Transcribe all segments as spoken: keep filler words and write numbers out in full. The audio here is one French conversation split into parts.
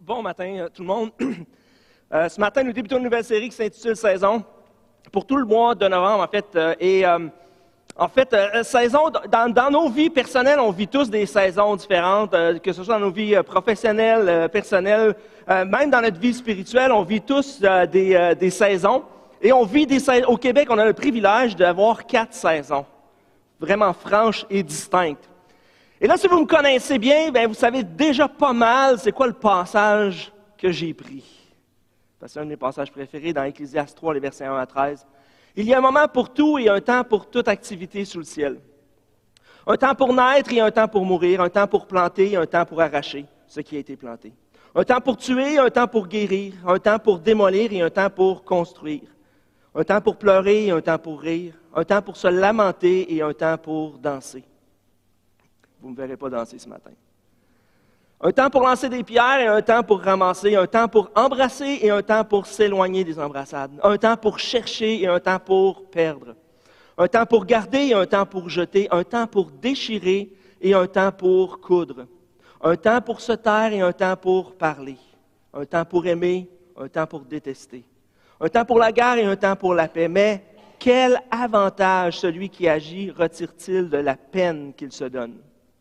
Bon matin, euh, tout le monde. Euh, ce matin, nous débutons une nouvelle série qui s'intitule Saison. Pour tout le mois de novembre, en fait. Euh, et euh, en fait, euh, saison, dans, dans nos vies personnelles, on vit tous des saisons différentes, euh, que ce soit dans nos vies euh, professionnelles, euh, personnelles, euh, même dans notre vie spirituelle, on vit tous euh, des, euh, des saisons. Et on vit des saisons. Au Québec, on a le privilège d'avoir quatre saisons, vraiment franches et distinctes. Et là, si vous me connaissez bien, bien, vous savez déjà pas mal c'est quoi le passage que j'ai pris. C'est un de mes passages préférés dans Ecclésiaste trois, les versets un à treize. Il y a un moment pour tout et un temps pour toute activité sous le ciel. Un temps pour naître et un temps pour mourir, un temps pour planter et un temps pour arracher ce qui a été planté. Un temps pour tuer et un temps pour guérir, un temps pour démolir et un temps pour construire. Un temps pour pleurer et un temps pour rire, un temps pour se lamenter et un temps pour danser. Vous ne me verrez pas danser ce matin. Un temps pour lancer des pierres et un temps pour ramasser, un temps pour embrasser et un temps pour s'éloigner des embrassades, un temps pour chercher et un temps pour perdre, un temps pour garder et un temps pour jeter, un temps pour déchirer et un temps pour coudre, un temps pour se taire et un temps pour parler, un temps pour aimer, un temps pour détester, un temps pour la guerre et un temps pour la paix. Mais quel avantage celui qui agit retire-t-il de la peine qu'il se donne?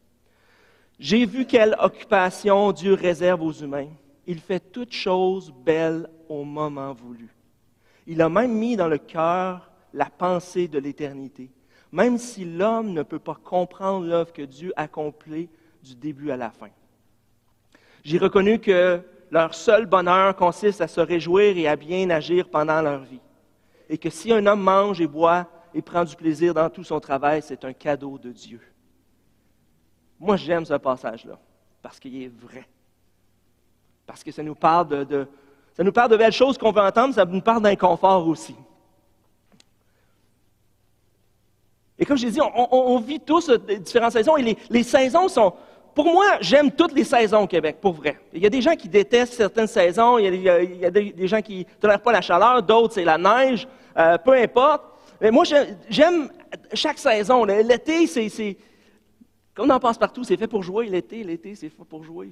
J'ai vu quelle occupation Dieu réserve aux humains. Il fait toutes choses belles au moment voulu. Il a même mis dans le cœur la pensée de l'éternité, même si l'homme ne peut pas comprendre l'œuvre que Dieu accomplit du début à la fin. J'ai reconnu que leur seul bonheur consiste à se réjouir et à bien agir pendant leur vie, et que si un homme mange et boit et prend du plaisir dans tout son travail, c'est un cadeau de Dieu. Moi, j'aime ce passage-là, parce qu'il est vrai. Parce que ça nous parle de, de, ça nous parle de belles choses qu'on veut entendre, ça nous parle d'inconfort aussi. Et comme je l'ai dit, on, on, on vit tous différentes saisons, et les, les saisons sont... Pour moi, j'aime toutes les saisons au Québec, pour vrai. Il y a des gens qui détestent certaines saisons, il y a, il y a, il y a des, des gens qui ne tolèrent pas la chaleur, d'autres, c'est la neige, euh, peu importe. Mais moi, j'aime, j'aime chaque saison. L'été, c'est... c'est Comme on en passe partout, c'est fait pour jouer l'été. L'été, c'est fait pour jouer.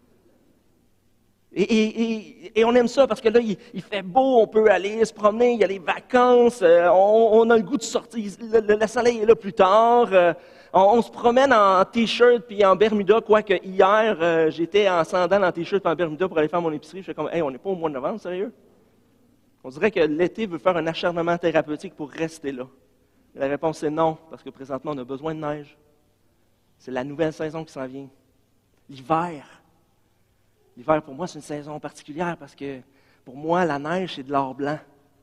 Et, et, et, et on aime ça parce que là, il, il fait beau, on peut aller se promener, il y a les vacances, euh, on, on a le goût de sortir, le, le, le soleil est là plus tard, euh, on, on se promène en t-shirt puis en Bermuda, quoique hier, euh, j'étais en sandales, en t-shirt puis en Bermuda pour aller faire mon épicerie. Je fais comme, hey, on n'est pas au mois de novembre, sérieux? On dirait que l'été veut faire un acharnement thérapeutique pour rester là. Et la réponse est non, parce que présentement, on a besoin de neige. C'est la nouvelle saison qui s'en vient. L'hiver. L'hiver, pour moi, c'est une saison particulière parce que, pour moi, la neige, c'est de l'or blanc.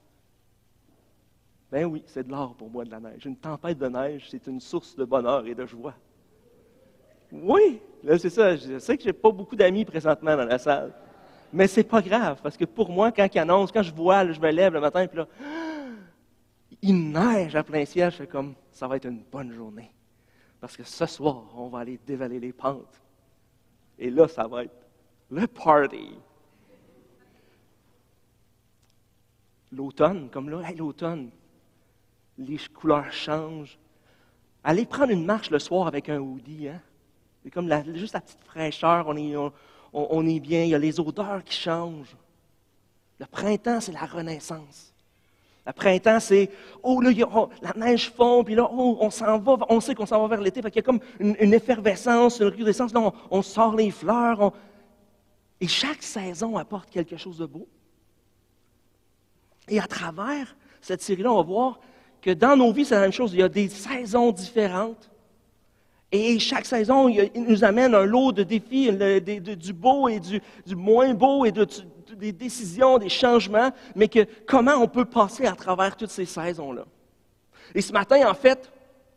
Ben oui, c'est de l'or pour moi, de la neige. Une tempête de neige, c'est une source de bonheur et de joie. Oui, là, c'est ça. Je sais que je n'ai pas beaucoup d'amis présentement dans la salle. Mais c'est pas grave, parce que pour moi, quand il annonce, quand je vois, là, je me lève le matin, puis là, il neige à plein ciel, je fais comme, ça va être une bonne journée. Parce que ce soir, on va aller dévaler les pentes. Et là, ça va être le party. L'automne, comme là, hey, l'automne, les couleurs changent. Allez prendre une marche le soir avec un hoodie, hein? C'est comme la, juste la petite fraîcheur, on est, on, on est bien, il y a les odeurs qui changent. Le printemps, c'est la renaissance. Le printemps, c'est, oh là, il y a, oh, la neige fond, puis là, oh, on s'en va, on sait qu'on s'en va vers l'été, parce qu'il y a comme une, une effervescence, une recrudescence, là, on, on sort les fleurs, on... et chaque saison apporte quelque chose de beau. Et à travers cette série-là, on va voir que dans nos vies, c'est la même chose, il y a des saisons différentes, et chaque saison, il, il nous amène un lot de défis, le, de, de, du beau et du, du moins beau, et de... de des décisions, des changements, mais que comment on peut passer à travers toutes ces saisons-là. Et ce matin, en fait,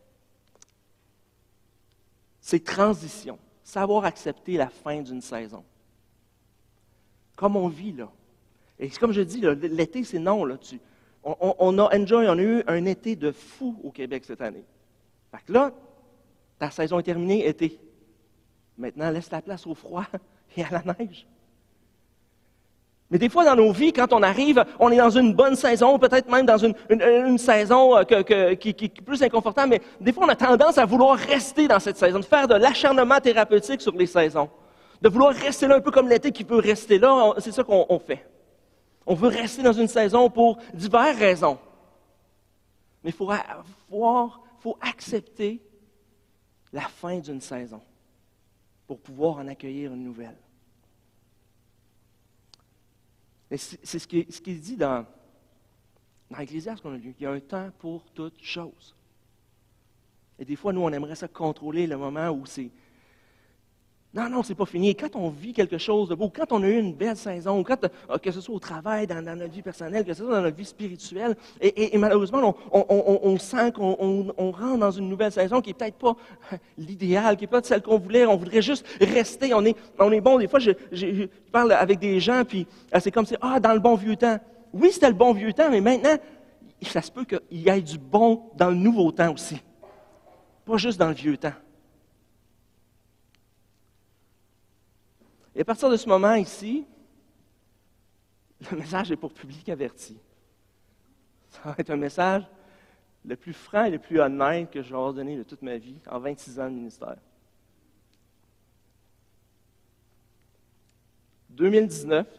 c'est transition, savoir accepter la fin d'une saison. Comme on vit, là. Et comme je dis, là, l'été, c'est non, là. Tu, on, on a enjoy, on a eu un été de fou au Québec cette année. Fait que là, ta saison est terminée, été. Maintenant, laisse la place au froid et à la neige. Mais des fois, dans nos vies, quand on arrive, on est dans une bonne saison, peut-être même dans une, une, une saison que, que, qui, qui est plus inconfortable, mais des fois, on a tendance à vouloir rester dans cette saison, de faire de l'acharnement thérapeutique sur les saisons. de vouloir rester là un peu comme l'été qui peut rester là, c'est ça qu'on on fait. On veut rester dans une saison pour diverses raisons. Mais il faut, avoir, faut accepter la fin d'une saison pour pouvoir en accueillir une nouvelle. Et c'est, c'est ce qui est, ce qui est dit dans, dans l'Ecclésiaste qu'on a lu. Il y a un temps pour toutes choses. Et des fois, nous, on aimerait ça contrôler le moment où c'est non, non, c'est pas fini. Et quand on vit quelque chose de beau, quand on a eu une belle saison, quand, que ce soit au travail, dans, dans notre vie personnelle, que ce soit dans notre vie spirituelle, et, et, et malheureusement, on, on, on, on sent qu'on on, on rentre dans une nouvelle saison qui n'est peut-être pas l'idéal, qui n'est pas celle qu'on voulait, on voudrait juste rester, on est, on est bon. Des fois, je, je, je parle avec des gens, puis c'est comme si, ah, dans le bon vieux temps. Oui, c'était le bon vieux temps, mais maintenant, ça se peut qu'il y ait du bon dans le nouveau temps aussi. Pas juste dans le vieux temps. Et à partir de ce moment ici, le message est pour public averti. Ça va être un message le plus franc et le plus honnête que je vais avoir donné de toute ma vie, en vingt-six ans de ministère. deux mille dix-neuf,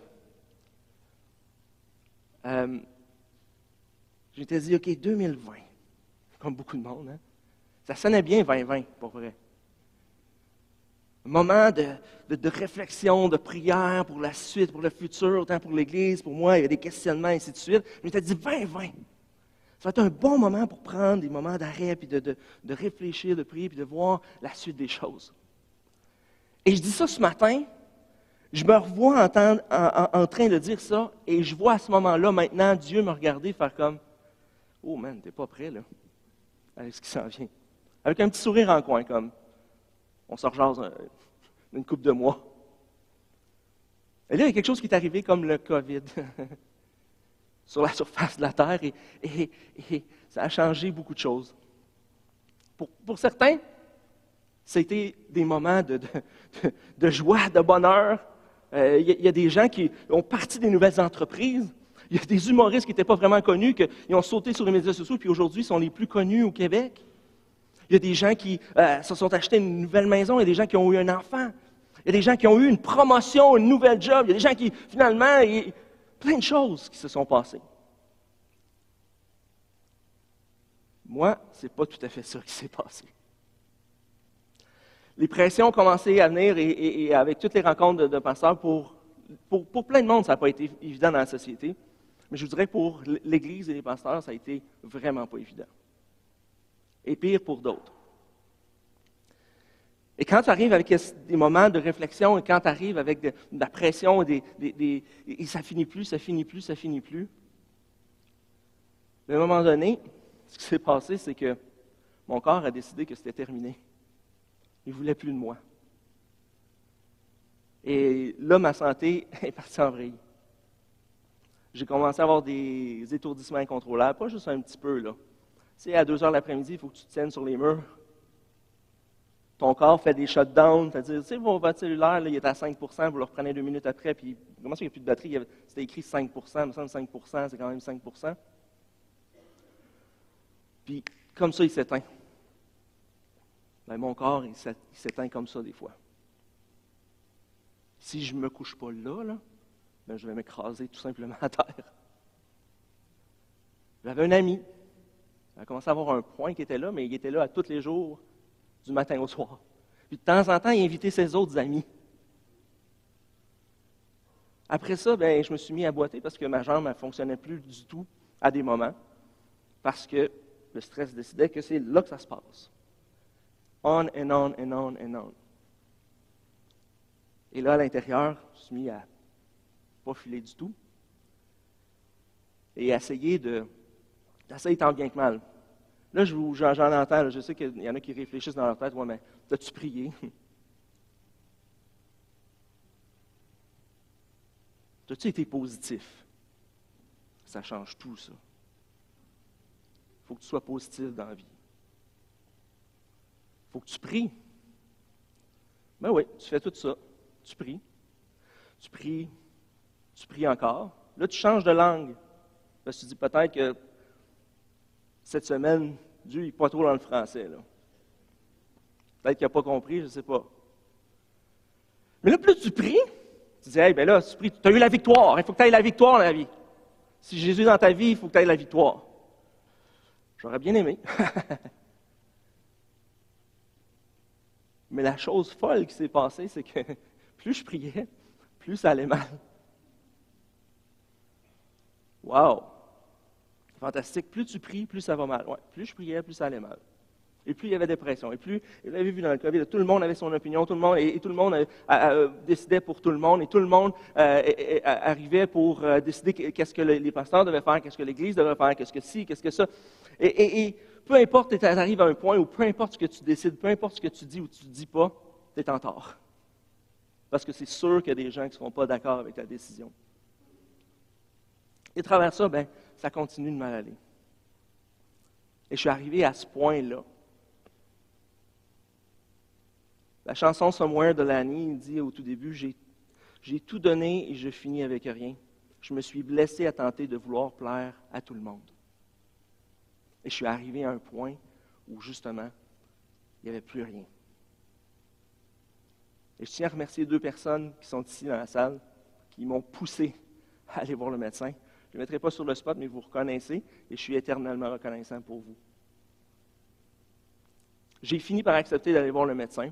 euh, j'étais dit, OK, deux mille vingt, comme beaucoup de monde, hein? Ça sonnait bien vingt vingt, pour vrai. Un moment de, de, de réflexion, de prière pour la suite, pour le futur, autant pour l'Église, pour moi, il y a des questionnements, et ainsi de suite. Je m'étais dit vingt vingt. Ça va être un bon moment pour prendre des moments d'arrêt, puis de, de, de réfléchir, de prier, puis de voir la suite des choses. Et je dis ça ce matin, je me revois en, temps, en, en, en train de dire ça, et je vois à ce moment-là, maintenant, Dieu me regarder faire comme « Oh man, t'es pas prêt, là, avec ce qui s'en vient. » Avec un petit sourire en coin, comme on se rejase un, une couple de mois. Et là, il y a quelque chose qui est arrivé comme le COVID sur la surface de la Terre et, et, et ça a changé beaucoup de choses. Pour, pour certains, c'était des moments de, de, de, de joie, de bonheur. Euh, il, y a, il y a des gens qui ont parti des nouvelles entreprises. Il y a des humoristes qui n'étaient pas vraiment connus, qui ont sauté sur les médias sociaux, puis aujourd'hui sont les plus connus au Québec. Il y a des gens qui euh, se sont achetés une nouvelle maison, il y a des gens qui ont eu un enfant, il y a des gens qui ont eu une promotion, une nouvelle job, il y a des gens qui, finalement, il y a plein de choses qui se sont passées. Moi, ce n'est pas tout à fait ça qui s'est passé. Les pressions ont commencé à venir et, et, et avec toutes les rencontres de, de pasteurs, pour, pour, pour plein de monde, ça n'a pas été évident dans la société. Mais je vous dirais que pour l'Église et les pasteurs, ça a été vraiment pas évident. Et pire pour d'autres. Et quand tu arrives avec des moments de réflexion, et quand tu arrives avec de, de la pression, des, des, des, et ça finit plus, ça finit plus, ça finit plus, à un moment donné, ce qui s'est passé, c'est que mon corps a décidé que c'était terminé. Il ne voulait plus de moi. Et là, ma santé est partie en vrille. J'ai commencé à avoir des étourdissements incontrôlables, pas juste un petit peu, là. Tu sais, à deux heures l'après-midi, il faut que tu te tiennes sur les murs. Ton corps fait des shutdowns, c'est-à-dire, tu sais, votre cellulaire, là, il est à cinq pour cent, vous le reprenez deux minutes après, puis comment ça, il n'y a plus de batterie? C'était écrit cinq pour cent, il me semble cinq pour cent, c'est quand même cinq pour cent. Puis, comme ça, il s'éteint. Ben, mon corps, il s'éteint comme ça des fois. Si je ne me couche pas là, là ben, je vais m'écraser tout simplement à terre. J'avais un ami. Il a commencé à avoir un point qui était là, mais il était là à tous les jours, du matin au soir. Puis de temps en temps, il invitait ses autres amis. Après ça, ben, je me suis mis à boiter parce que ma jambe ne fonctionnait plus du tout à des moments, parce que le stress décidait que c'est là que ça se passe. On and on and on and on. Et là, à l'intérieur, je me suis mis à pas filer du tout et à essayer de d'essayer tant bien que mal. Là, je vous, j'en, j'en entends, là, je sais qu'il y en a qui réfléchissent dans leur tête, « Ouais, mais as-tu prié? As-tu été positif? » Ça change tout, ça. Il faut que tu sois positif dans la vie. Il faut que tu pries. Ben oui, tu fais tout ça. Tu pries. Tu pries. Tu pries encore. Là, tu changes de langue. Parce que tu dis peut-être que cette semaine, Dieu n'est pas trop dans le français. Là. Peut-être qu'il n'a pas compris, je ne sais pas. Mais là, plus tu pries, tu dis, hey, ben là, tu pries, tu as eu la victoire. Il faut que tu aies la victoire dans la vie. Si Jésus est dans ta vie, il faut que tu aies la victoire. J'aurais bien aimé. Mais la chose folle qui s'est passée, c'est que plus je priais, plus ça allait mal. Wow! Fantastique. Plus tu pries, plus ça va mal. Ouais. Plus je priais, plus ça allait mal. Et plus il y avait dépression. Et plus, vous l'avez vu dans le COVID, tout le monde avait son opinion, tout le monde, et, et tout le monde euh, euh, décidait pour tout le monde, et tout le monde euh, et, et, arrivait pour euh, décider qu'est-ce que les pasteurs devaient faire, qu'est-ce que l'Église devait faire, qu'est-ce que ci, qu'est-ce que ça. Et, et, et peu importe, tu arrives à un point où peu importe ce que tu décides, peu importe ce que tu dis ou tu ne dis pas, tu es en tort. Parce que c'est sûr qu'il y a des gens qui ne seront pas d'accord avec ta décision. Et à travers ça, ben, ça continue de mal aller. Et je suis arrivé à ce point-là. La chanson « Somewhere » de Lani dit au tout début, j'ai, j'ai tout donné et je finis avec rien. Je me suis blessé à tenter de vouloir plaire à tout le monde. Et je suis arrivé à un point où, justement, il n'y avait plus rien. Et je tiens à remercier deux personnes qui sont ici dans la salle, qui m'ont poussé à aller voir le médecin. Je ne le mettrai pas sur le spot, mais vous reconnaissez, et je suis éternellement reconnaissant pour vous. J'ai fini par accepter d'aller voir le médecin.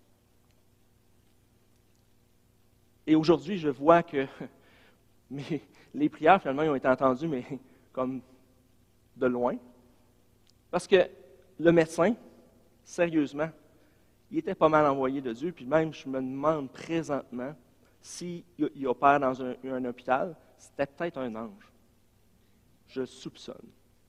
Et aujourd'hui, je vois que mes, les prières, finalement, ils ont été entendues, mais comme de loin. Parce que le médecin, sérieusement, il était pas mal envoyé de Dieu, puis même, je me demande présentement, s'il opère dans un, un hôpital, c'était peut-être un ange. Je soupçonne.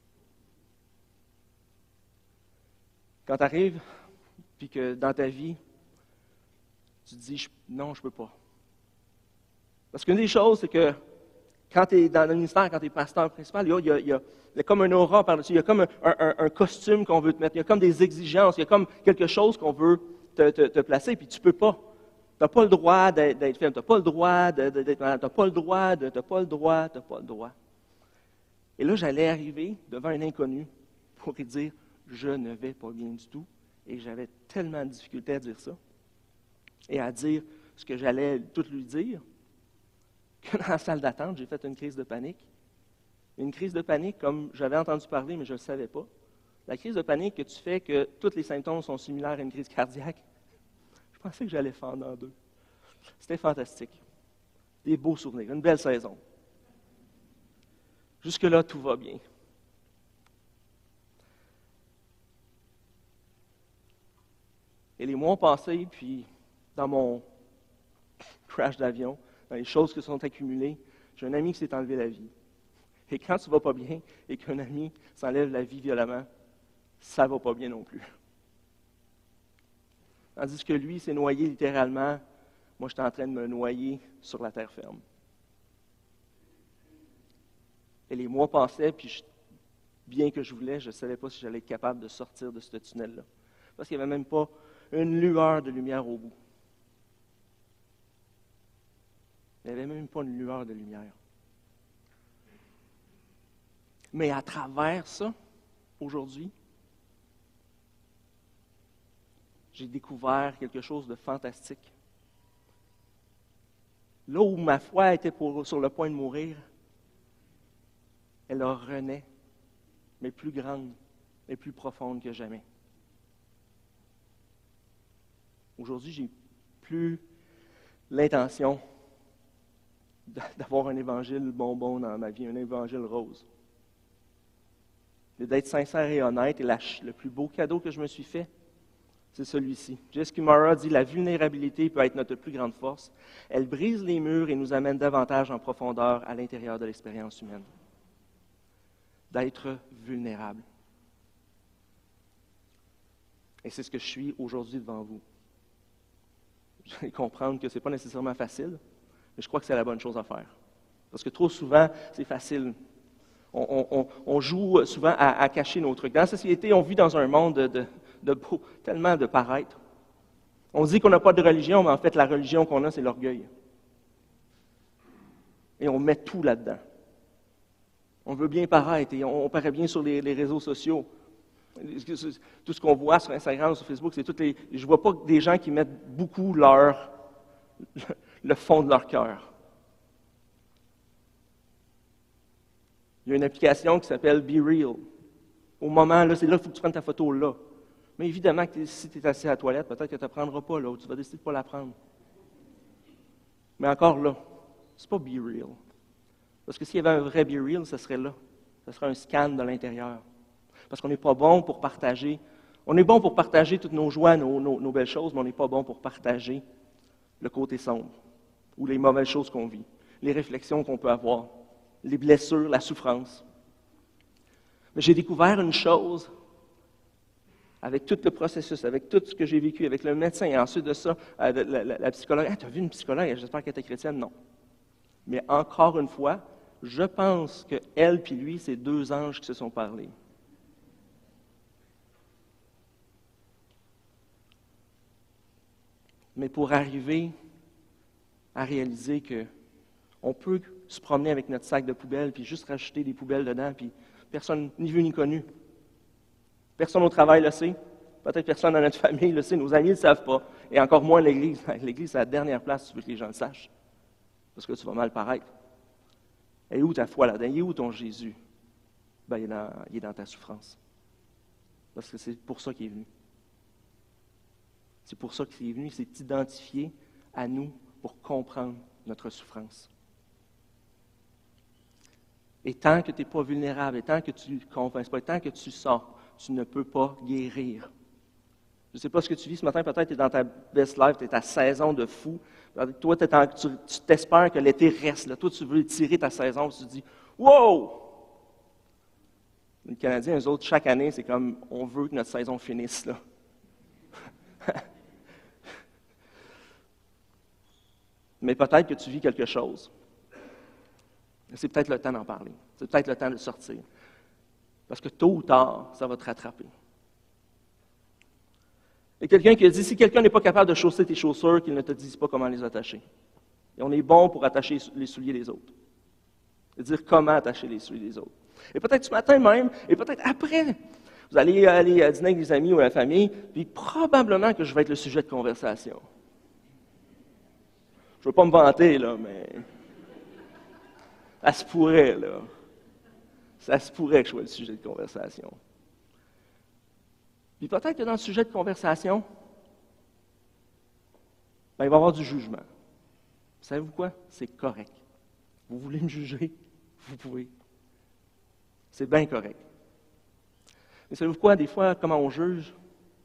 Quand tu arrives, puis que dans ta vie, tu te dis, non, je ne peux pas. Parce qu'une des choses, c'est que quand tu es dans le ministère, quand tu es pasteur principal, il y a, il y a, il y a, il y a comme un aura par-dessus, il y a comme un, un, un costume qu'on veut te mettre, il y a comme des exigences, il y a comme quelque chose qu'on veut te, te, te placer, puis tu ne peux pas. Tu n'as pas le droit d'être, d'être faible, tu n'as pas le droit d'être malade, tu n'as pas le droit, de, tu n'as pas le droit, tu n'as pas le droit. Et là, j'allais arriver devant un inconnu pour lui dire, je ne vais pas bien du tout, et j'avais tellement de difficulté à dire ça, et à dire ce que j'allais tout lui dire, que dans la salle d'attente, j'ai fait une crise de panique. Une crise de panique comme j'avais entendu parler, mais je ne le savais pas. La crise de panique que tu fais, que tous les symptômes sont similaires à une crise cardiaque, je pensais que j'allais fendre en deux. C'était fantastique. Des beaux souvenirs, une belle saison. Jusque-là, tout va bien. Et les mois ont passé, puis dans mon crash d'avion, dans les choses qui sont accumulées, j'ai un ami qui s'est enlevé la vie. Et quand tu ne vas pas bien et qu'un ami s'enlève la vie violemment, ça ne va pas bien non plus. Tandis que lui s'est noyé littéralement, moi j'étais en train de me noyer sur la terre ferme. Et les mois passaient, puis je, bien que je voulais, je ne savais pas si j'allais être capable de sortir de ce tunnel-là. Parce qu'il n'y avait même pas une lueur de lumière au bout. Il n'y avait même pas une lueur de lumière. Mais à travers ça, aujourd'hui, j'ai découvert quelque chose de fantastique. Là où ma foi était pour, sur le point de mourir, elle renaît, mais plus grande et plus profonde que jamais. Aujourd'hui, j'ai plus l'intention d'avoir un évangile bonbon dans ma vie, un évangile rose. Mais d'être sincère et honnête, et la, le plus beau cadeau que je me suis fait, c'est celui-ci. Jessica Mara dit « La vulnérabilité peut être notre plus grande force. Elle brise les murs et nous amène davantage en profondeur à l'intérieur de l'expérience humaine. » D'être vulnérable. Et c'est ce que je suis aujourd'hui devant vous. Je vais comprendre que ce n'est pas nécessairement facile, mais je crois que c'est la bonne chose à faire. Parce que trop souvent, c'est facile. On, on, on joue souvent à, à cacher nos trucs. Dans la société, on vit dans un monde de, de, de beau, tellement de paraître. On dit qu'on n'a pas de religion, mais en fait, la religion qu'on a, c'est l'orgueil. Et on met tout là-dedans. On veut bien paraître, et on, on paraît bien sur les, les réseaux sociaux. Tout ce qu'on voit sur Instagram, sur Facebook, c'est toutes les... Je ne vois pas des gens qui mettent beaucoup leur, le fond de leur cœur. Il y a une application qui s'appelle Be Real. Au moment, là, c'est là qu'il faut que tu prennes ta photo là. Mais évidemment, que si tu es assis à la toilette, peut-être que tu ne la prendras pas là, ou tu vas décider de ne pas la prendre. Mais encore là, c'est pas Be Real. Parce que s'il y avait un vrai Be Real, ce serait là. Ce serait un scan de l'intérieur. Parce qu'on n'est pas bon pour partager. On est bon pour partager toutes nos joies, nos, nos, nos belles choses, mais on n'est pas bon pour partager le côté sombre ou les mauvaises choses qu'on vit, les réflexions qu'on peut avoir, les blessures, la souffrance. Mais j'ai découvert une chose avec tout le processus, avec tout ce que j'ai vécu, avec le médecin, et ensuite de ça, la, la, la, la psychologue. Ah, tu as vu une psychologue? J'espère qu'elle était chrétienne. Non. Mais encore une fois, je pense qu'elle et lui, c'est deux anges qui se sont parlé. Mais pour arriver à réaliser qu'on peut se promener avec notre sac de poubelle, puis juste rajouter des poubelles dedans, puis personne, ni vu ni connu. Personne au travail le sait. Peut-être personne dans notre famille le sait. Nos amis ne le savent pas. Et encore moins l'Église. L'Église, c'est la dernière place, si tu veux que les gens le sachent. Parce que tu vas mal paraître. Et où ta foi là-dedans? Il est où ton Jésus? Ben, il est dans, il est dans ta souffrance. Parce que c'est pour ça qu'il est venu. C'est pour ça qu'il est venu. Il s'est identifié à nous pour comprendre notre souffrance. Et tant que tu n'es pas vulnérable, et tant que tu ne convaincs pas, et tant que tu sors, tu ne peux pas guérir. Je ne sais pas ce que tu vis ce matin, peut-être tu es dans ta best life, tu es ta saison de fou. Toi, en, tu, tu t'espères que l'été reste. Là. Toi, tu veux tirer ta saison, tu te dis « Wow! » Les Canadiens, eux autres, chaque année, c'est comme « On veut que notre saison finisse. » là. Mais peut-être que tu vis quelque chose. C'est peut-être le temps d'en parler. C'est peut-être le temps de sortir. Parce que tôt ou tard, ça va te rattraper. Il y a quelqu'un qui a dit, si quelqu'un n'est pas capable de chausser tes chaussures, qu'il ne te dise pas comment les attacher. Et on est bon pour attacher les souliers des autres. Et dire comment attacher les souliers des autres. Et peut-être ce matin même, et peut-être après, vous allez aller dîner avec des amis ou la famille, puis probablement que je vais être le sujet de conversation. Je ne veux pas me vanter, là, mais ça se pourrait, là. Ça se pourrait que je sois le sujet de conversation. Puis peut-être que dans le sujet de conversation, ben, il va y avoir du jugement. Savez-vous quoi? C'est correct. Vous voulez me juger? Vous pouvez. C'est bien correct. Mais savez-vous quoi? Des fois, comment on juge?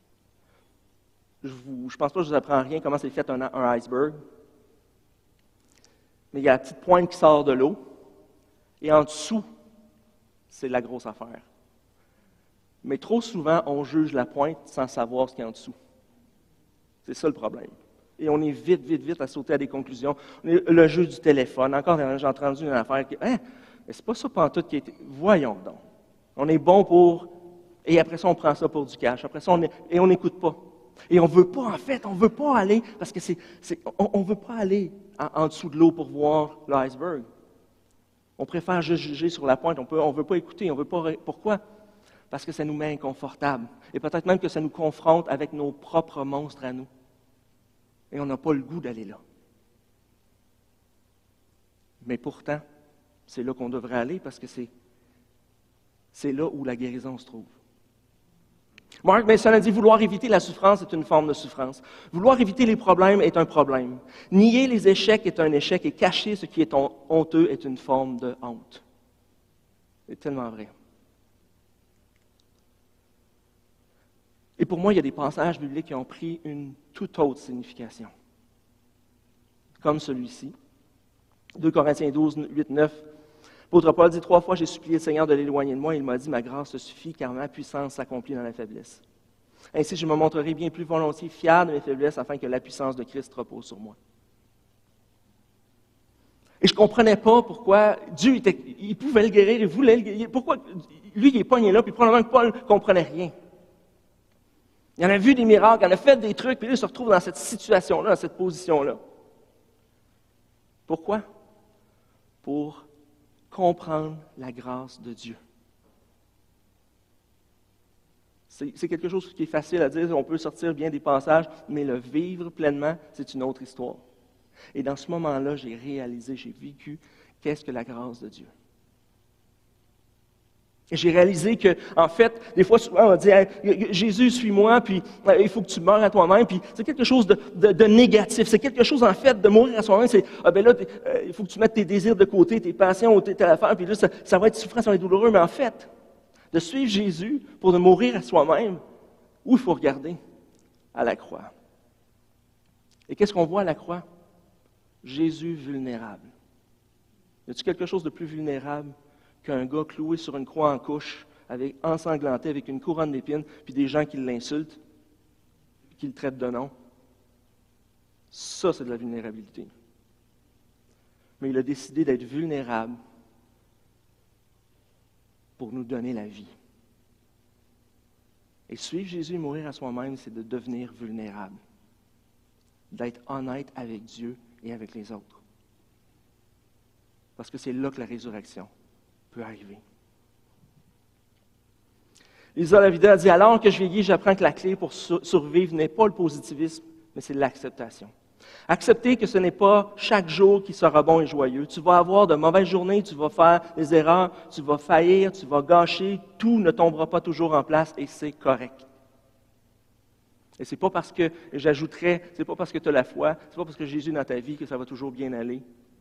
Je ne pense pas que je vous apprends rien comment c'est fait un, un iceberg. Mais il y a la petite pointe qui sort de l'eau. Et en dessous, c'est la grosse affaire. Mais trop souvent, on juge la pointe sans savoir ce qu'il y a en dessous. C'est ça le problème. Et on est vite, vite, vite à sauter à des conclusions. Le jeu du téléphone, encore, j'ai entendu une affaire qui... Hein? Mais c'est pas ça pantoute qui a été... Voyons donc. On est bon pour... Et après ça, on prend ça pour du cash. Après ça, on est... et on n'écoute pas. Et on ne veut pas, en fait, on ne veut pas aller, parce que c'est... c'est... On ne veut pas aller en, en dessous de l'eau pour voir l'iceberg. On préfère juste juger sur la pointe. On ne veut pas écouter. On veut pas... Pourquoi? Parce que ça nous met inconfortables. Et peut-être même que ça nous confronte avec nos propres monstres à nous. Et on n'a pas le goût d'aller là. Mais pourtant, c'est là qu'on devrait aller parce que c'est, c'est là où la guérison se trouve. Mark Mason a dit, vouloir éviter la souffrance est une forme de souffrance. Vouloir éviter les problèmes est un problème. Nier les échecs est un échec et cacher ce qui est honteux est une forme de honte. C'est tellement vrai. Et pour moi, il y a des passages bibliques qui ont pris une toute autre signification. Comme celui-ci. deux Corinthiens douze, huit, neuf. L'apôtre Paul dit, trois fois, j'ai supplié le Seigneur de l'éloigner de moi. Il m'a dit, ma grâce te suffit, car ma puissance s'accomplit dans la faiblesse. Ainsi, je me montrerai bien plus volontiers fier de mes faiblesses, afin que la puissance de Christ repose sur moi. Et je ne comprenais pas pourquoi Dieu était, il pouvait le guérir, il voulait le guérir. Pourquoi lui, il est pogné là, puis probablement que Paul ne comprenait rien. Il en a vu des miracles, il en a fait des trucs, puis là, il se retrouve dans cette situation-là, dans cette position-là. Pourquoi? Pour comprendre la grâce de Dieu. C'est, c'est quelque chose qui est facile à dire, on peut sortir bien des passages, mais le vivre pleinement, c'est une autre histoire. Et dans ce moment-là, j'ai réalisé, j'ai vécu qu'est-ce que la grâce de Dieu. Et j'ai réalisé que, en fait, des fois, souvent, on dit hey, « Jésus, suis-moi, puis euh, il faut que tu meurs à toi-même. » Puis c'est quelque chose de, de, de négatif. C'est quelque chose, en fait, de mourir à soi-même. C'est « Ah ben là, euh, il faut que tu mettes tes désirs de côté, tes passions ou tes affaires, puis là, ça, ça va être souffrant, ça va être douloureux. » Mais en fait, de suivre Jésus pour de mourir à soi-même, où il faut regarder? À la croix. Et qu'est-ce qu'on voit à la croix? Jésus vulnérable. Y a-t-il quelque chose de plus vulnérable qu'un gars cloué sur une croix en couche, avec, ensanglanté, avec une couronne d'épines, puis des gens qui l'insultent, qui le traitent de nom? Ça, c'est de la vulnérabilité. Mais il a décidé d'être vulnérable pour nous donner la vie. Et suivre Jésus et mourir à soi-même, c'est de devenir vulnérable, d'être honnête avec Dieu et avec les autres. Parce que c'est là que la résurrection peut arriver. Lisa Lavida a dit « Alors que je vieillis, j'apprends que la clé pour survivre n'est pas le positivisme, mais c'est l'acceptation. Accepter que ce n'est pas chaque jour qui sera bon et joyeux. Tu vas avoir de mauvaises journées, tu vas faire des erreurs, tu vas faillir, tu vas gâcher, tout ne tombera pas toujours en place et c'est correct. Et c'est pas parce que, j'ajouterais, c'est pas parce que tu as la foi, c'est pas parce que Jésus est dans ta vie que ça va toujours bien aller.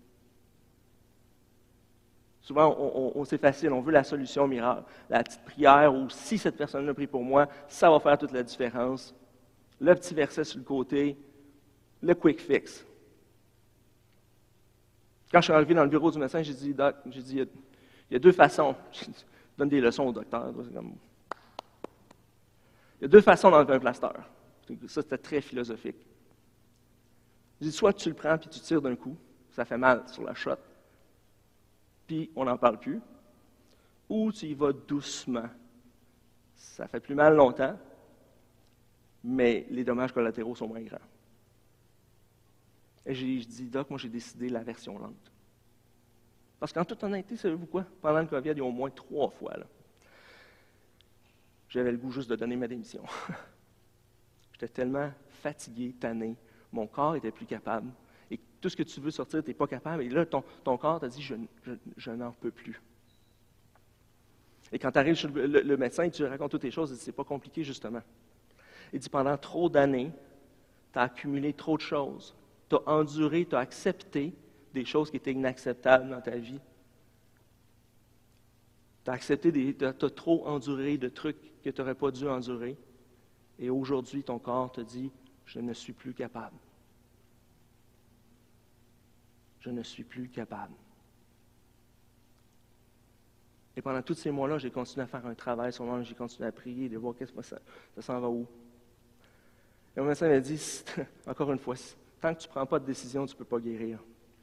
Souvent, on, on, c'est facile, on veut la solution miracle, la petite prière, ou si cette personne-là prie pour moi, ça va faire toute la différence. Le petit verset sur le côté, le quick fix. Quand je suis arrivé dans le bureau du médecin, j'ai dit, Doc, j'ai dit, il y a deux façons. Je donne des leçons au docteur. Comme... Il y a deux façons d'enlever un plaster. Ça, c'était très philosophique. J'ai dit, soit tu le prends puis tu tires d'un coup, ça fait mal sur la shot, puis on n'en parle plus, ou tu y vas doucement. Ça fait plus mal longtemps, mais les dommages collatéraux sont moins grands. Et j'ai dit, Doc, moi j'ai décidé la version lente. Parce qu'en toute honnêteté, savez-vous quoi? Pendant le COVID, il y a au moins trois fois, là, j'avais le goût juste de donner ma démission. J'étais tellement fatigué, tanné, mon corps était plus capable. Et tout ce que tu veux sortir, tu n'es pas capable. Et là, ton, ton corps t'a dit, je, je, je n'en peux plus. Et quand tu arrives chez le, le, le médecin et tu lui racontes toutes tes choses, il dit, c'est pas compliqué, justement. Il dit, pendant trop d'années, tu as accumulé trop de choses. Tu as enduré, tu as accepté des choses qui étaient inacceptables dans ta vie. Tu as accepté, tu as trop enduré de trucs que tu n'aurais pas dû endurer. Et aujourd'hui, ton corps te dit, je ne suis plus capable. Je ne suis plus capable. Et pendant tous ces mois-là, j'ai continué à faire un travail sur moi, j'ai continué à prier, de voir qu'est-ce que ça, ça s'en va où. Et mon médecin m'a dit, encore une fois, tant que tu ne prends pas de décision, tu ne peux pas guérir.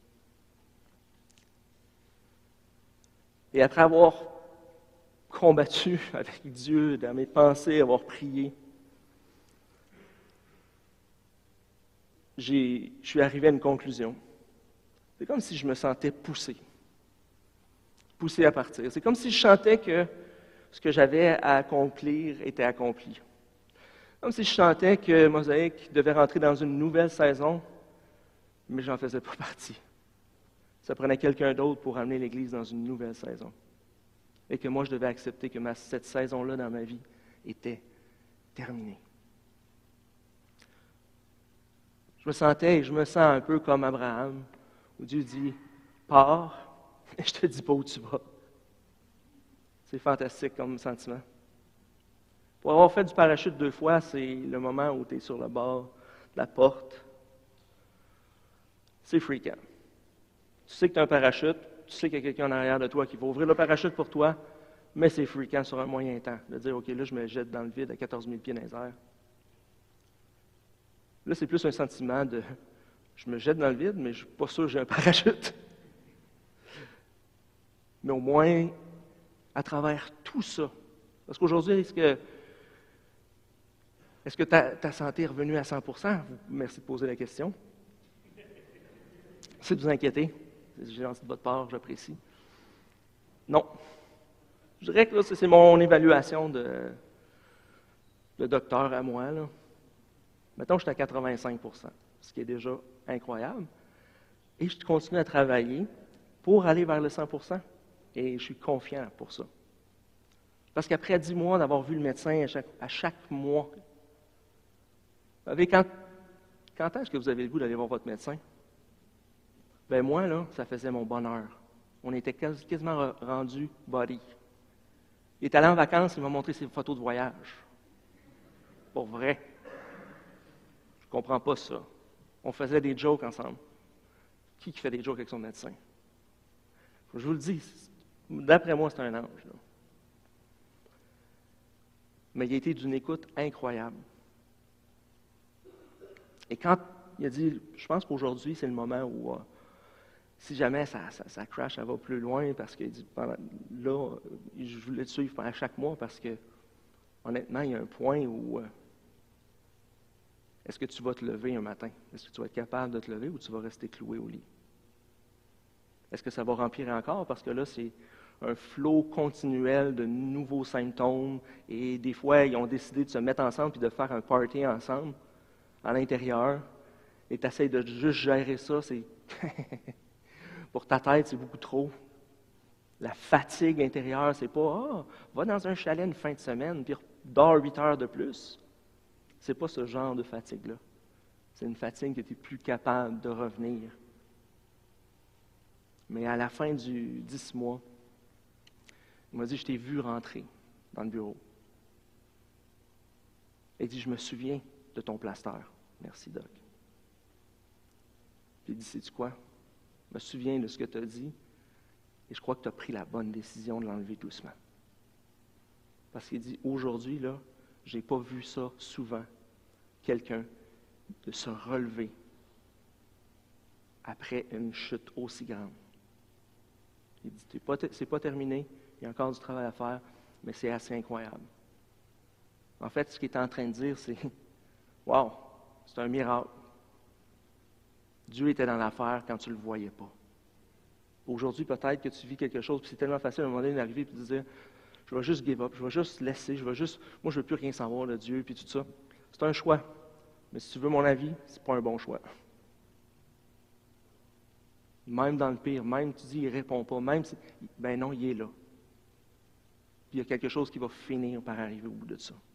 Et après avoir combattu avec Dieu, dans mes pensées, avoir prié, j'ai, je suis arrivé à une conclusion. C'est comme si je me sentais poussé. Poussé à partir. C'est comme si je sentais que ce que j'avais à accomplir était accompli. Comme si je sentais que Mosaïque devait rentrer dans une nouvelle saison, mais je n'en faisais pas partie. Ça prenait quelqu'un d'autre pour amener l'Église dans une nouvelle saison. Et que moi, je devais accepter que ma, cette saison-là dans ma vie était terminée. Je me sentais et je me sens un peu comme Abraham, où Dieu dit, pars, et je te dis pas où tu vas. C'est fantastique comme sentiment. Pour avoir fait du parachute deux fois, c'est le moment où tu es sur le bord de la porte. C'est fréquent. Tu sais que tu as un parachute, tu sais qu'il y a quelqu'un en arrière de toi qui va ouvrir le parachute pour toi, mais c'est fréquent sur un moyen temps. De dire, OK, là, je me jette dans le vide à quatorze mille pieds dans les airs. Là, c'est plus un sentiment de, je me jette dans le vide, mais je ne suis pas sûr que j'ai un parachute. Mais au moins, à travers tout ça, parce qu'aujourd'hui, est-ce que, est-ce que ta, ta santé est revenue à cent pour cent? Merci de poser la question. C'est de vous inquiéter. C'est gentil de votre part, j'apprécie. Non. Je dirais que là, c'est mon évaluation de, de docteur à moi. Là. Mettons que je suis à quatre-vingt-cinq pour cent, ce qui est déjà incroyable. Et je continue à travailler pour aller vers le cent pour cent. Et je suis confiant pour ça. Parce qu'après dix mois d'avoir vu le médecin à chaque, à chaque mois, vous savez, quand, quand est-ce que vous avez le goût d'aller voir votre médecin? Ben moi, là, ça faisait mon bonheur. On était quasiment rendu body. Il est allé en vacances, il m'a montré ses photos de voyage. Pour vrai. Je ne comprends pas ça. On faisait des jokes ensemble. Qui qui fait des jokes avec son médecin? Je vous le dis, d'après moi, c'est un ange. Là. Mais il a été d'une écoute incroyable. Et quand il a dit, je pense qu'aujourd'hui, c'est le moment où, euh, si jamais ça, ça, ça crash, ça va plus loin, parce qu'il dit, pendant, là, je voulais te suivre pendant chaque mois, parce que, honnêtement, il y a un point où, euh, est-ce que tu vas te lever un matin? Est-ce que tu vas être capable de te lever ou tu vas rester cloué au lit? Est-ce que ça va remplir encore? Parce que là, c'est un flot continuel de nouveaux symptômes. Et des fois, ils ont décidé de se mettre ensemble et de faire un party ensemble, à l'intérieur. Et tu essaies de juste gérer ça. C'est pour ta tête, c'est beaucoup trop. La fatigue intérieure, c'est pas « Ah, va dans un chalet une fin de semaine, puis dors huit heures de plus. » C'est pas ce genre de fatigue-là. C'est une fatigue que tu n'es plus capable de revenir. Mais à la fin du dix mois, il m'a dit, je t'ai vu rentrer dans le bureau. Il dit, je me souviens de ton plasteur. Merci, Doc. Puis il dit, sais-tu quoi? Je me souviens de ce que tu as dit et je crois que tu as pris la bonne décision de l'enlever doucement. Parce qu'il dit, aujourd'hui, là, je n'ai pas vu ça souvent, quelqu'un de se relever après une chute aussi grande. Il dit, c'est pas, c'est pas terminé, il y a encore du travail à faire, mais c'est assez incroyable. En fait, ce qu'il est en train de dire, c'est, wow, c'est un miracle. Dieu était dans l'affaire quand tu ne le voyais pas. Aujourd'hui, peut-être que tu vis quelque chose, puis c'est tellement facile à un moment donné d'arriver et de dire, je vais juste give up, je vais juste laisser, je vais juste, moi je ne veux plus rien savoir de Dieu, puis tout ça. C'est un choix. Mais si tu veux mon avis, c'est pas un bon choix. Même dans le pire, même tu dis, il ne répond pas, même si, ben non, il est là. Puis il y a quelque chose qui va finir par arriver au bout de ça.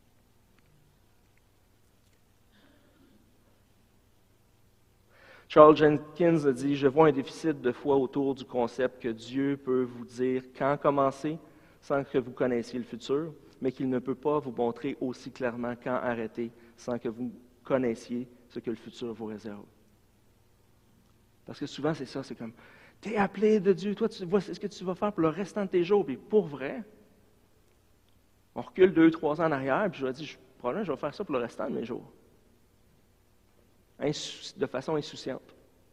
Charles Jenkins a dit, je vois un déficit de foi autour du concept que Dieu peut vous dire quand commencer sans que vous connaissiez le futur, mais qu'il ne peut pas vous montrer aussi clairement quand arrêter sans que vous connaissiez ce que le futur vous réserve. Parce que souvent, c'est ça, c'est comme, tu es appelé de Dieu, toi, tu vois ce que tu vas faire pour le restant de tes jours. Puis pour vrai, on recule deux, trois ans en arrière, puis je vais dire, probablement, je vais faire ça pour le restant de mes jours. Insou- de façon insouciante.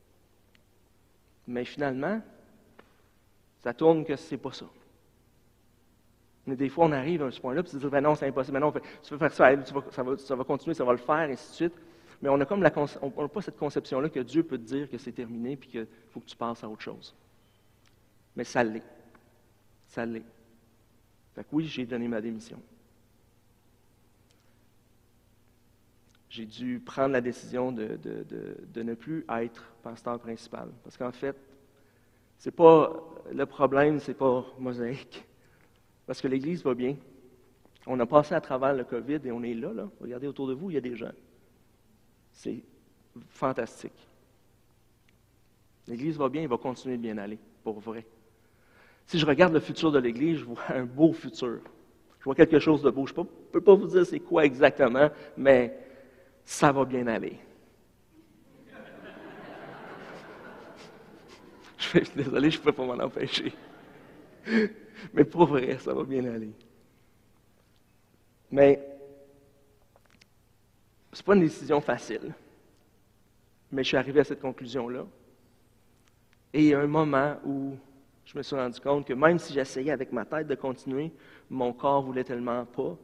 Mais finalement, ça tourne que c'est pas ça. Mais des fois, on arrive à ce point-là, puis tu te dis, ben non, c'est impossible, ben non, tu veux faire ça, tu vas, ça, va, ça va continuer, ça va le faire, et ainsi de suite. Mais on n'a comme la, on n'a pas cette conception-là que Dieu peut te dire que c'est terminé puis qu'il faut que tu passes à autre chose. Mais ça l'est. Ça l'est. Fait que oui, j'ai donné ma démission. J'ai dû prendre la décision de, de, de, de ne plus être pasteur principal. Parce qu'en fait, c'est pas le problème, c'est pas Mosaïque. Parce que l'Église va bien. On a passé à travers le COVID et on est là, là. Regardez autour de vous, il y a des gens. C'est fantastique. L'Église va bien, il va continuer de bien aller, pour vrai. Si je regarde le futur de l'Église, je vois un beau futur. Je vois quelque chose de beau. Je ne peux pas vous dire c'est quoi exactement, mais ça va bien aller. Je suis désolé, je ne peux pas m'en empêcher. Mais pour vrai, ça va bien aller. Mais ce n'est pas une décision facile. Mais je suis arrivé à cette conclusion-là. Et il y a un moment où je me suis rendu compte que même si j'essayais avec ma tête de continuer, mon corps voulait tellement pas.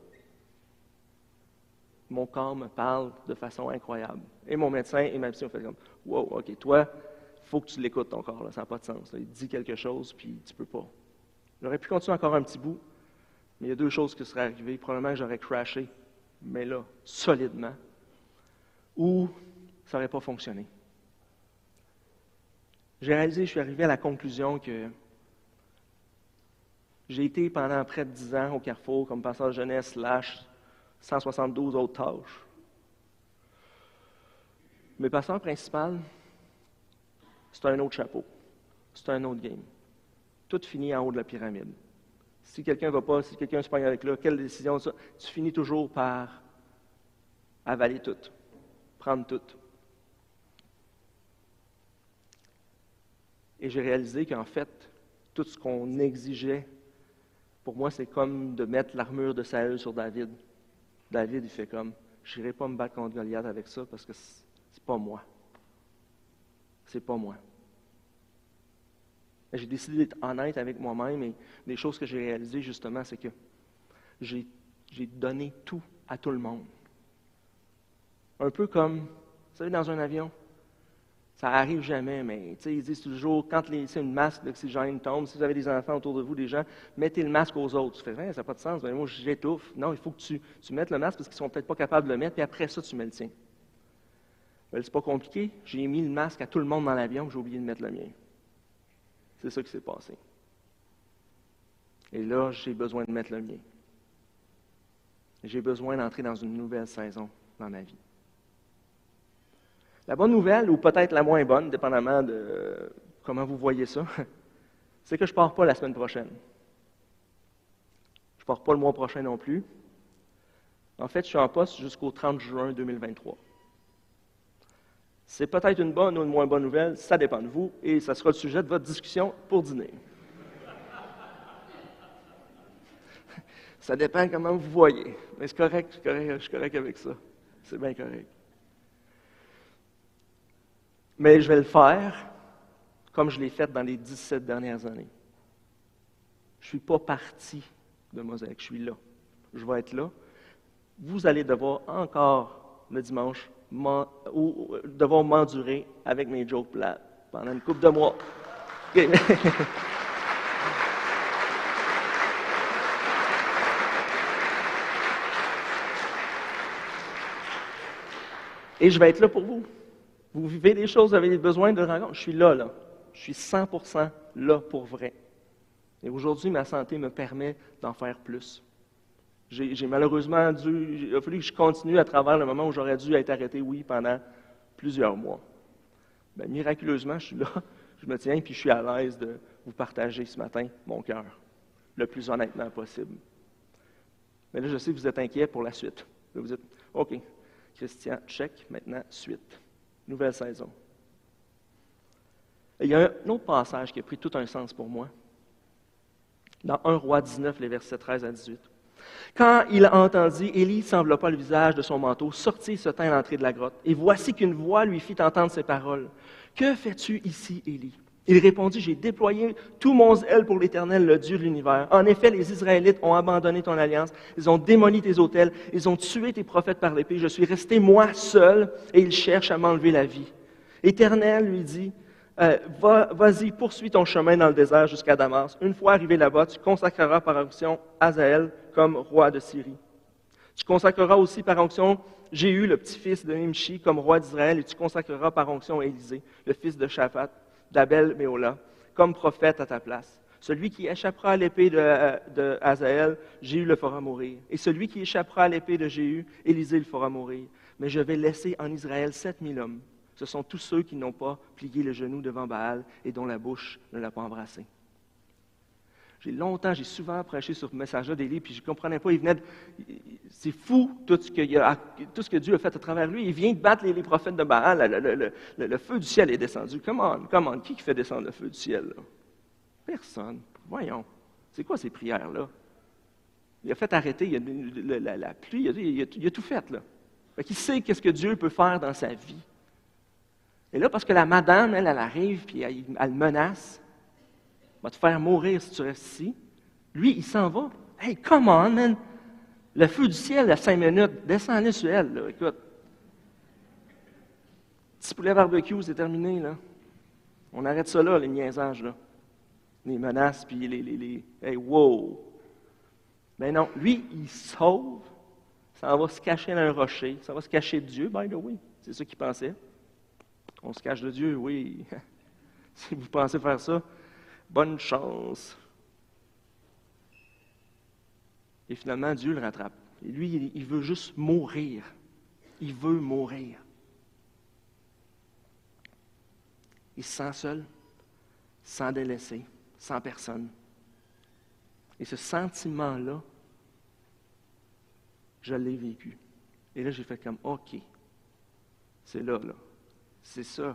Mon corps me parle de façon incroyable. Et mon médecin et ma psy ont fait comme « Wow, OK, toi, il faut que tu l'écoutes ton corps, là, ça n'a pas de sens. Là. Il dit quelque chose, puis tu peux pas. » J'aurais pu continuer encore un petit bout, mais il y a deux choses qui seraient arrivées. Probablement que j'aurais crashé, mais là, solidement, ou ça n'aurait pas fonctionné. J'ai réalisé, je suis arrivé à la conclusion que j'ai été pendant près de dix ans au Carrefour comme pasteur jeunesse slash cent soixante-douze autres tâches. Mais pasteur principal, c'est un autre chapeau. C'est un autre game. Tout finit en haut de la pyramide. Si quelqu'un ne va pas, si quelqu'un se pogne avec là, quelle décision ça? Tu finis toujours par avaler tout, prendre tout. Et j'ai réalisé qu'en fait, tout ce qu'on exigeait, pour moi, c'est comme de mettre l'armure de Saül sur David. David, il fait comme, je n'irai pas me battre contre Goliath avec ça parce que c'est pas moi. C'est pas moi. J'ai décidé d'être honnête avec moi-même et des choses que j'ai réalisées, justement, c'est que j'ai, j'ai donné tout à tout le monde. Un peu comme, vous savez, dans un avion, ça arrive jamais, mais ils disent toujours, quand les, c'est une masque d'oxygène tombe, si vous avez des enfants autour de vous, des gens, mettez le masque aux autres. Tu fais, hey, ça n'a pas de sens, mais moi j'étouffe. Non, il faut que tu, tu mettes le masque parce qu'ils ne sont peut-être pas capables de le mettre, puis après ça, tu mets le tien. Ben, c'est pas compliqué, j'ai mis le masque à tout le monde dans l'avion, puis j'ai oublié de mettre le mien. C'est ça qui s'est passé. Et là, j'ai besoin de mettre le mien. J'ai besoin d'entrer dans une nouvelle saison dans ma vie. La bonne nouvelle, ou peut-être la moins bonne, dépendamment de comment vous voyez ça, c'est que je ne pars pas la semaine prochaine. Je ne pars pas le mois prochain non plus. En fait, je suis en poste jusqu'au trente juin deux mille vingt-trois. C'est peut-être une bonne ou une moins bonne nouvelle, ça dépend de vous, et ça sera le sujet de votre discussion pour dîner. Ça dépend comment vous voyez, mais c'est correct, je suis correct, je suis correct avec ça. C'est bien correct. Mais je vais le faire comme je l'ai fait dans les dix-sept dernières années. Je ne suis pas parti de Mosaïque, je suis là. Je vais être là. Vous allez devoir encore, le dimanche, ou devoir m'endurer avec mes jokes plates pendant une couple de mois. Okay. Et je vais être là pour vous. Vous vivez des choses, vous avez besoin de rencontres. Je suis là, là. Je suis cent pour cent là pour vrai. Et aujourd'hui, ma santé me permet d'en faire plus. J'ai, j'ai malheureusement dû, il a fallu que je continue à travers le moment où j'aurais dû être arrêté, oui, pendant plusieurs mois. Bien, miraculeusement, je suis là, je me tiens, puis je suis à l'aise de vous partager ce matin mon cœur, le plus honnêtement possible. Mais là, je sais que vous êtes inquiets pour la suite. Là, vous dites, OK, Christian, check, maintenant, suite. Nouvelle saison. Et il y a un autre passage qui a pris tout un sens pour moi. Dans un Roi dix-neuf, les versets treize à dix-huit. Quand il entendit, Élie s'enveloppa le visage de son manteau, sortit et se tint à l'entrée de la grotte. Et voici qu'une voix lui fit entendre ces paroles. « Que fais-tu ici, Élie? » Il répondit, « J'ai déployé tout mon zèle pour l'Éternel, le Dieu de l'univers. En effet, les Israélites ont abandonné ton alliance, ils ont démoli tes autels, ils ont tué tes prophètes par l'épée. Je suis resté moi seul et ils cherchent à m'enlever la vie. » L'Éternel lui dit, Euh, va, vas-y, poursuis ton chemin dans le désert jusqu'à Damas. Une fois arrivé là-bas, tu consacreras par onction Hazaël comme roi de Syrie. Tu consacreras aussi par onction Jéhu, le petit-fils de Nimshi, comme roi d'Israël, et tu consacreras par onction Élisée, le fils de Shaphat, d'Abel-Méola, comme prophète à ta place. Celui qui échappera à l'épée de, de Hazaël, Jéhu le fera mourir. Et celui qui échappera à l'épée de Jéhu, Élisée le fera mourir. Mais je vais laisser en Israël sept mille hommes. Ce sont tous ceux qui n'ont pas plié le genou devant Baal et dont la bouche ne l'a pas embrassé. J'ai longtemps, j'ai souvent prêché sur ce message-là d'Élie, puis je ne comprenais pas. Il venait de, c'est fou tout ce, que a, tout ce que Dieu a fait à travers lui. Il vient de battre les, les prophètes de Baal. Le, le, le, le, le feu du ciel est descendu. Comment, comment, qui fait descendre le feu du ciel? Là? Personne. Voyons. C'est quoi ces prières-là? Il a fait arrêter il a, la, la, la pluie, il a, il, a, il a tout fait. Là. Fait qu'il sait qu'est-ce que Dieu peut faire dans sa vie. Et là, parce que la madame, elle, elle arrive, puis elle, elle menace, va te faire mourir si tu restes ici. Lui, il s'en va. Hey, come on, man! Le feu du ciel, à cinq minutes, descends-le sur elle, là, écoute. Petit poulet barbecue, c'est terminé, là. On arrête ça là, les niaisages, là. Les menaces, puis les, les, les... Hey, wow! Mais non, lui, il sauve, ça va se cacher dans un rocher, ça va se cacher de Dieu, by the way. C'est ça qu'il pensait. On se cache de Dieu, oui. Si vous pensez faire ça, bonne chance. Et finalement, Dieu le rattrape. Et lui, il veut juste mourir. Il veut mourir. Il se sent seul, sans délaissé, sans personne. Et ce sentiment-là, je l'ai vécu. Et là, j'ai fait comme, OK, c'est là, là. C'est ça.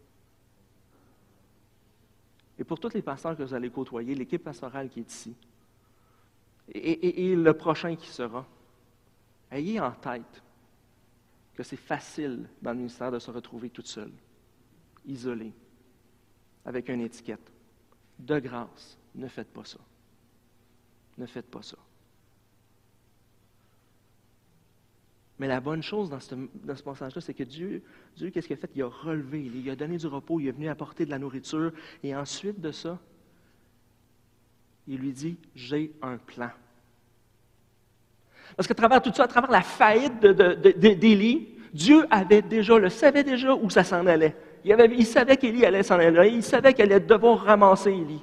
Et pour tous les pasteurs que vous allez côtoyer, l'équipe pastorale qui est ici, et, et, et le prochain qui sera, ayez en tête que c'est facile dans le ministère de se retrouver toute seule, isolée, avec une étiquette. De grâce, ne faites pas ça. Ne faites pas ça. Mais la bonne chose dans ce, dans ce passage-là, c'est que Dieu, Dieu, qu'est-ce qu'il a fait? Il a relevé, il a donné du repos, il est venu apporter de la nourriture, et ensuite de ça, il lui dit, j'ai un plan. Parce qu'à travers tout ça, à travers la faillite de, de, de, de, d'Élie, Dieu avait déjà, le savait déjà où ça s'en allait. Il, avait, il savait qu'Élie allait s'en aller, il savait qu'elle allait devoir ramasser Élie.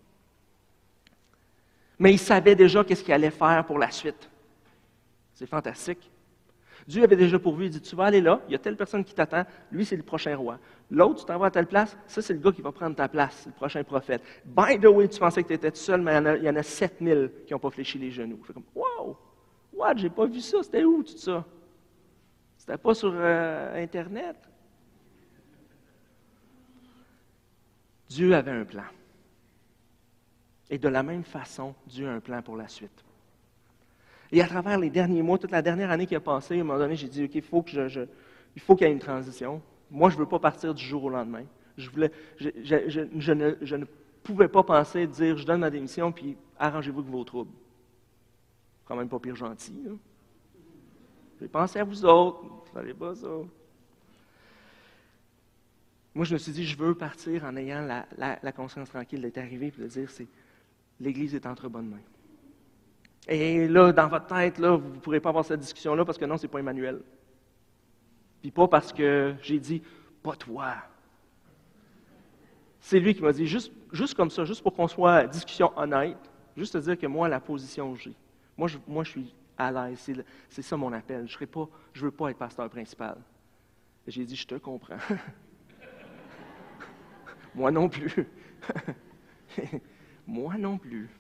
Mais il savait déjà qu'est-ce qu'il allait faire pour la suite. C'est fantastique. Dieu avait déjà pourvu, il dit, tu vas aller là, il y a telle personne qui t'attend, lui c'est le prochain roi. L'autre, tu t'en vas à telle place, ça c'est le gars qui va prendre ta place, c'est le prochain prophète. By the way, tu pensais que tu étais tout seul, mais il y en a, il y en a sept mille qui n'ont pas fléchi les genoux. Je fais comme, wow, what, j'ai pas vu ça, c'était où tout ça? C'était pas sur euh, Internet. Dieu avait un plan. Et de la même façon, Dieu a un plan pour la suite. Et à travers les derniers mois, toute la dernière année qui a passé, à un moment donné, j'ai dit, OK, il faut que je, je, il faut qu'il y ait une transition. Moi, je ne veux pas partir du jour au lendemain. Je, voulais, je, je, je, je, ne, je ne pouvais pas penser dire, je donne ma démission, puis arrangez-vous avec vos troubles. Quand même pas pire gentil. Là. J'ai pensé à vous autres, vous ne fallait pas ça. Moi, je me suis dit, je veux partir en ayant la, la, la conscience tranquille d'être arrivé et de dire, c'est l'Église est entre bonnes mains. Et là, dans votre tête, là, vous ne pourrez pas avoir cette discussion-là parce que non, ce n'est pas Emmanuel. Puis pas parce que j'ai dit, pas toi. C'est lui qui m'a dit, juste, juste comme ça, juste pour qu'on soit discussion honnête, juste te dire que moi, la position que j'ai, moi, je, moi, je suis à l'aise, c'est, c'est ça mon appel. Je ne veux pas être pasteur principal. Et j'ai dit, je te comprends. Moi non plus. Moi non plus.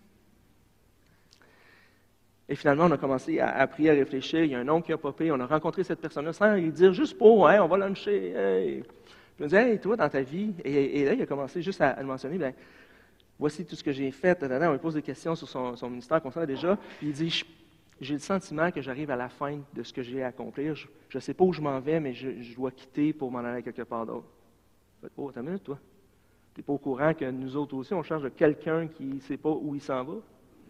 Et finalement, on a commencé à, à prier, à réfléchir. Il y a un nom qui a popé. On a rencontré cette personne-là sans lui dire juste pour, hey, on va luncher. Hey. Je me disais, hey, toi, dans ta vie. Et, et là, il a commencé juste à, à le mentionner. Bien, voici tout ce que j'ai fait. On lui pose des questions sur son, son ministère qu'on sait déjà. Il dit, j'ai le sentiment que j'arrive à la fin de ce que j'ai à accomplir. Je ne sais pas où je m'en vais, mais je, je dois quitter pour m'en aller quelque part d'autre. Oh, t'as une minute, toi. Tu n'es pas au courant que nous autres aussi, on cherche de quelqu'un qui ne sait pas où il s'en va?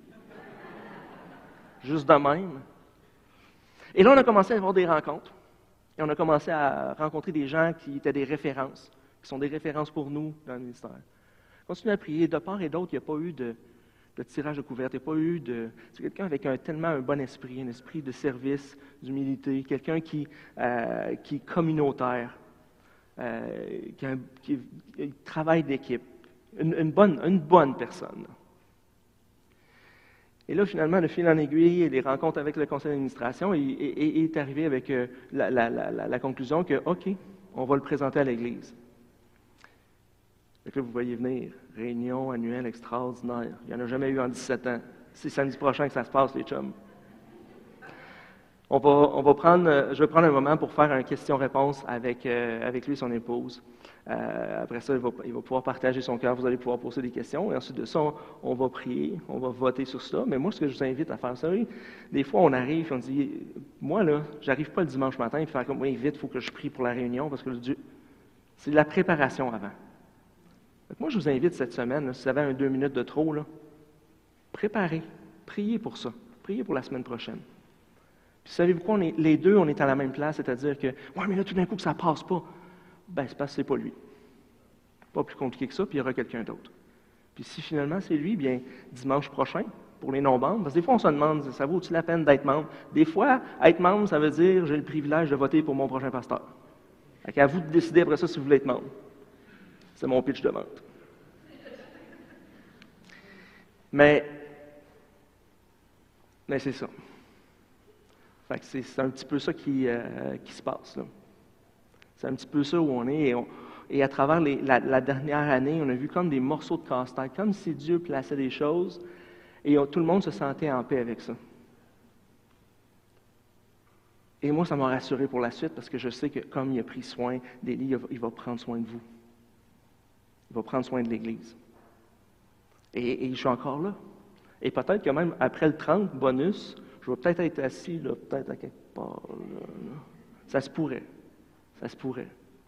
Juste de même. Et là, on a commencé à avoir des rencontres. Et on a commencé à rencontrer des gens qui étaient des références, qui sont des références pour nous dans le ministère. Continuez à prier. De part et d'autre, il n'y a pas eu de, de tirage de couverte. Il n'y a pas eu de... C'est quelqu'un avec un, tellement un bon esprit, un esprit de service, d'humilité, quelqu'un qui, euh, qui est communautaire. Euh, qui, a, qui, qui travaille d'équipe, une, une, bonne, une bonne personne. Et là, finalement, le fil en aiguille, les rencontres avec le conseil d'administration, il, il, il est arrivé avec euh, la, la, la, la conclusion que, OK, on va le présenter à l'Église. Et là, vous voyez venir, réunion annuelle extraordinaire. Il n'y en a jamais eu en dix-sept ans. C'est samedi prochain que ça se passe, les chums. On va, on va prendre, je vais prendre un moment pour faire une question-réponse avec, euh, avec lui et son épouse. Euh, après ça, il va, il va pouvoir partager son cœur, vous allez pouvoir poser des questions. Et ensuite de ça, on, on va prier, on va voter sur ça. Mais moi, ce que je vous invite à faire, c'est oui, des fois, on arrive et on dit, moi, là, j'arrive pas le dimanche matin et faire comme, oui, vite, il faut que je prie pour la réunion, parce que le Dieu, c'est de la préparation avant. Donc, moi, je vous invite cette semaine, là, si vous avez un deux minutes de trop, là, préparez, priez pour ça, priez pour la semaine prochaine. Puis savez-vous quoi, on est, les deux, on est à la même place, c'est-à-dire que, ouais, mais là, tout d'un coup, que ça ne passe pas. Ben, c'est parce que c'est pas lui. Pas plus compliqué que ça, puis il y aura quelqu'un d'autre. Puis si finalement c'est lui, bien, dimanche prochain, pour les non-membres, parce que des fois, on se demande, ça vaut-il la peine d'être membre? Des fois, être membre, ça veut dire, j'ai le privilège de voter pour mon prochain pasteur. Fait qu'à vous de décider après ça si vous voulez être membre. C'est mon pitch de vente. Mais, mais c'est ça. Fait que c'est, c'est un petit peu ça qui, euh, qui se passe, là. C'est un petit peu ça où on est. Et, on, et à travers les, la, la dernière année, on a vu comme des morceaux de casse-tête, comme si Dieu plaçait des choses, et on, tout le monde se sentait en paix avec ça. Et moi, ça m'a rassuré pour la suite, parce que je sais que comme il a pris soin d'Élie, il va, il va prendre soin de vous. Il va prendre soin de l'Église. Et, et je suis encore là. Et peut-être que même après le trente, bonus, je vais peut-être être assis, là, peut-être à quelque part. Là, là. Ça se pourrait. Ça se pourrait.